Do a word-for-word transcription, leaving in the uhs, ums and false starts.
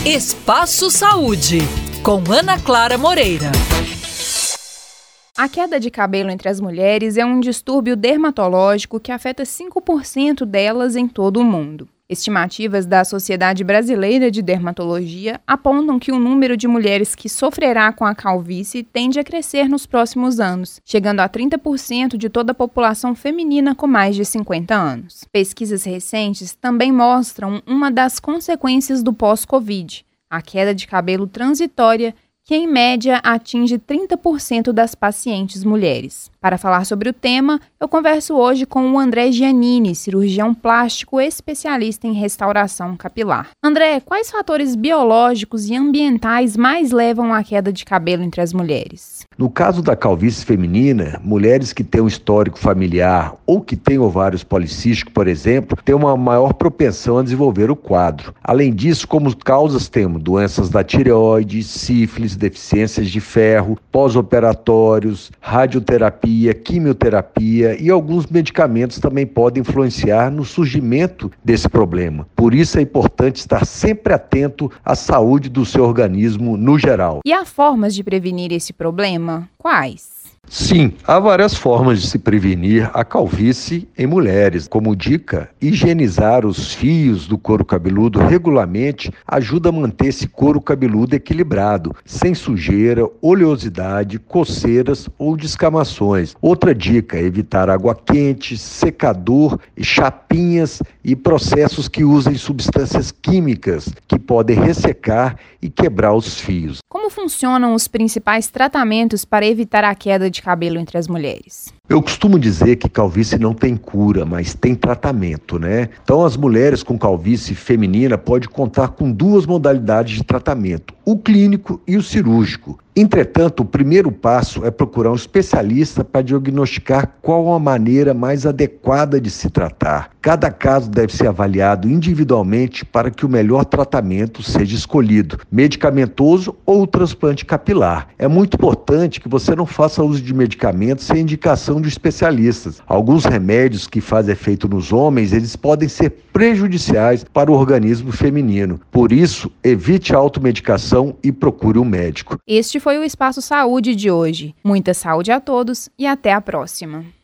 Espaço Saúde, com Ana Clara Moreira. A queda de cabelo entre as mulheres é um distúrbio dermatológico que afeta cinco por cento delas em todo o mundo. Estimativas da Sociedade Brasileira de Dermatologia apontam que o número de mulheres que sofrerá com a calvície tende a crescer nos próximos anos, chegando a trinta por cento de toda a população feminina com mais de cinquenta anos. Pesquisas recentes também mostram uma das consequências do pós-Covid, a queda de cabelo transitória, que em média atinge trinta por cento das pacientes mulheres. Para falar sobre o tema, eu converso hoje com o André Giannini, cirurgião plástico especialista em restauração capilar. André, quais fatores biológicos e ambientais mais levam à queda de cabelo entre as mulheres? No caso da calvície feminina, mulheres que têm um histórico familiar ou que têm ovários policísticos, por exemplo, têm uma maior propensão a desenvolver o quadro. Além disso, como causas temos doenças da tireoide, sífilis, deficiências de ferro, pós-operatórios, radioterapia, quimioterapia e alguns medicamentos também podem influenciar no surgimento desse problema. Por isso é importante estar sempre atento à saúde do seu organismo no geral. E há formas de prevenir esse problema? Quais? Sim, há várias formas de se prevenir a calvície em mulheres. Como dica, higienizar os fios do couro cabeludo regularmente ajuda a manter esse couro cabeludo equilibrado, sem sujeira, oleosidade, coceiras ou descamações. Outra dica é evitar água quente, secador, chapinhas e processos que usem substâncias químicas que podem ressecar e quebrar os fios. Como funcionam os principais tratamentos para evitar a queda de cabelo entre as mulheres? Eu costumo dizer que calvície não tem cura, mas tem tratamento, né? Então as mulheres com calvície feminina podem contar com duas modalidades de tratamento, o clínico e o cirúrgico. Entretanto, o primeiro passo é procurar um especialista para diagnosticar qual a maneira mais adequada de se tratar. Cada caso deve ser avaliado individualmente para que o melhor tratamento seja escolhido, medicamentoso ou transplante capilar. É muito importante que você não faça uso de medicamentos sem indicação de especialistas. Alguns remédios que fazem efeito nos homens, eles podem ser prejudiciais para o organismo feminino. Por isso, evite a automedicação e procure um médico. Este foi o Espaço Saúde de hoje. Muita saúde a todos e até a próxima.